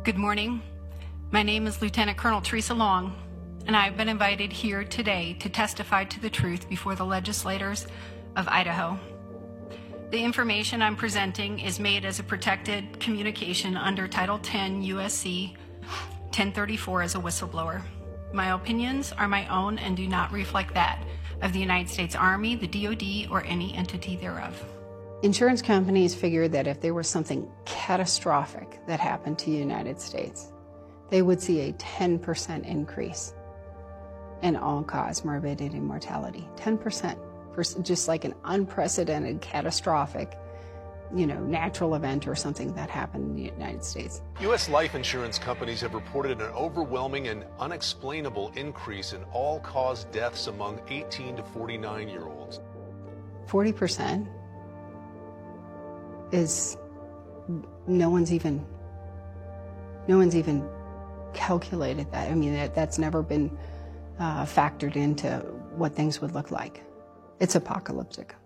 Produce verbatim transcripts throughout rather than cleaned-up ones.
Good morning. My name is Lieutenant Colonel Teresa Long, and I have been invited here today to testify to the truth before the legislators of Idaho. The information I'm presenting is made as a protected communication under Title ten U S C ten thirty-four as a whistleblower. My opinions are my own and do not reflect that of the United States Army, the D O D, or any entity thereof. Insurance companies figured that if there was something catastrophic that happened to the United States, they would see a ten percent increase in all-cause morbidity and mortality. ten percent, for just like an unprecedented, catastrophic, you know, natural event or something that happened in the United States. U S life insurance companies have reported an overwhelming and unexplainable increase in all-cause deaths among eighteen to forty-nine-year-olds. forty percent is no one's even no one's even calculated that. I mean, that, that's never been uh, factored into what things would look like. It's apocalyptic.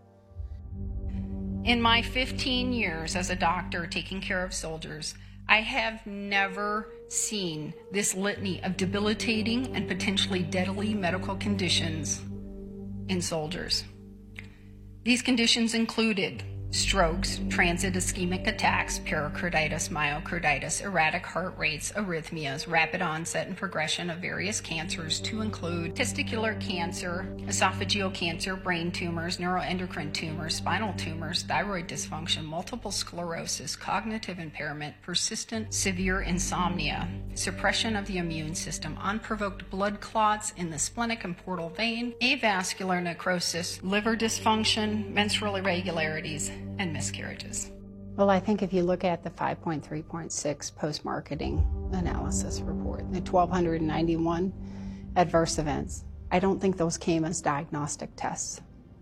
In my fifteen years as a doctor taking care of soldiers, I have never seen this litany of debilitating and potentially deadly medical conditions in soldiers. These conditions included strokes, transient ischemic attacks, pericarditis, myocarditis, erratic heart rates, arrhythmias, rapid onset and progression of various cancers to include testicular cancer, esophageal cancer, brain tumors, neuroendocrine tumors, spinal tumors, thyroid dysfunction, multiple sclerosis, cognitive impairment, persistent severe insomnia, suppression of the immune system, unprovoked blood clots in the splenic and portal vein, avascular necrosis, liver dysfunction, menstrual irregularities, and miscarriages. Well, I think if you look at the five point three point six post-marketing analysis report, the one thousand two hundred ninety-one adverse events, I don't think those came as diagnostic tests.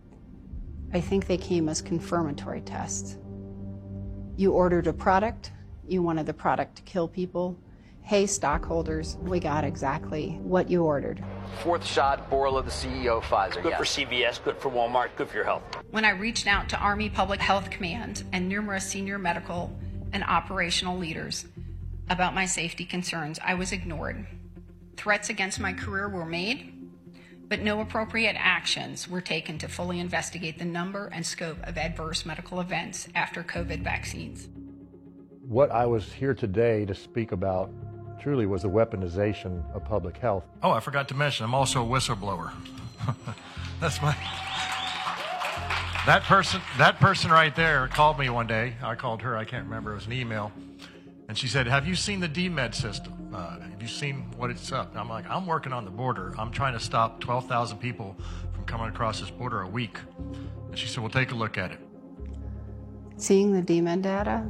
I think they came as confirmatory tests. You ordered a product, you wanted the product to kill people. Hey, stockholders, we got exactly what you ordered. Fourth shot, Bourla, the C E O of Pfizer. Good yes. for C V S, good for Walmart, good for your health. When I reached out to Army Public Health Command and numerous senior medical and operational leaders about my safety concerns, I was ignored. Threats against my career were made, but no appropriate actions were taken to fully investigate the number and scope of adverse medical events after COVID vaccines. What I was here today to speak about truly was the weaponization of public health. Oh, I forgot to mention, I'm also a whistleblower. That's my... That person, that person right there called me one day. I called her, I can't remember, it was an email. And she said, have you seen the D MED system? Uh, have you seen what it's up? And I'm like, I'm working on the border. I'm trying to stop twelve thousand people from coming across this border a week. And she said, well, take a look at it. Seeing the D MED data,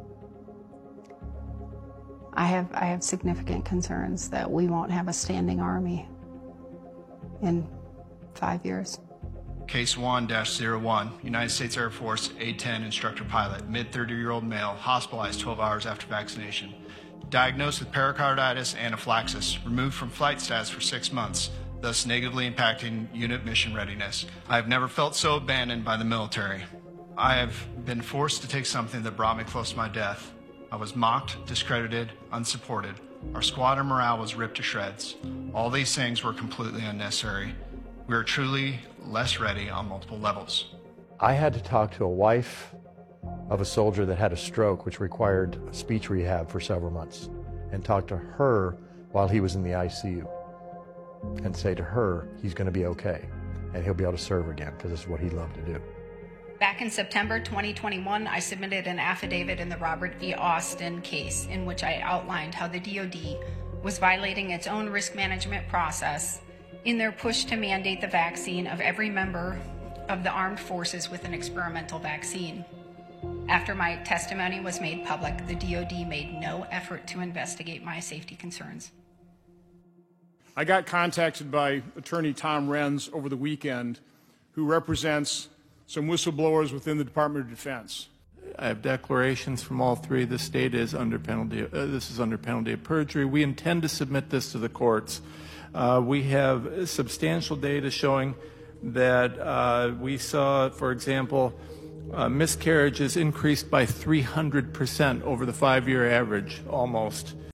I have, I have significant concerns that we won't have a standing Army in five years. Case one dash zero one, United States Air Force A ten instructor pilot, mid thirty-year-old male, hospitalized twelve hours after vaccination. Diagnosed with pericarditis and anaphylaxis, removed from flight status for six months, thus negatively impacting unit mission readiness. I have never felt so abandoned by the military. I have been forced to take something that brought me close to my death. I was mocked, discredited, unsupported. Our squadron morale was ripped to shreds. All these things were completely unnecessary. We are truly less ready on multiple levels. I had to talk to a wife of a soldier that had a stroke, which required speech rehab for several months, and talk to her while he was in the I C U and say to her, he's going to be okay, and he'll be able to serve again, because this is what he loved to do. Back in September twenty twenty-one, I submitted an affidavit in the Robert V. Austin case in which I outlined how the D O D was violating its own risk management process in their push to mandate the vaccine of every member of the armed forces with an experimental vaccine. After my testimony was made public, the D O D made no effort to investigate my safety concerns. I got contacted by Attorney Tom Renz over the weekend, who represents some whistleblowers within the Department of Defense. I have declarations from all three. The state is under penalty. Uh, this is under penalty of perjury. We intend to submit this to the courts. Uh, we have substantial data showing that uh, we saw, for example, uh, miscarriages increased by three hundred percent over the five-year average, almost.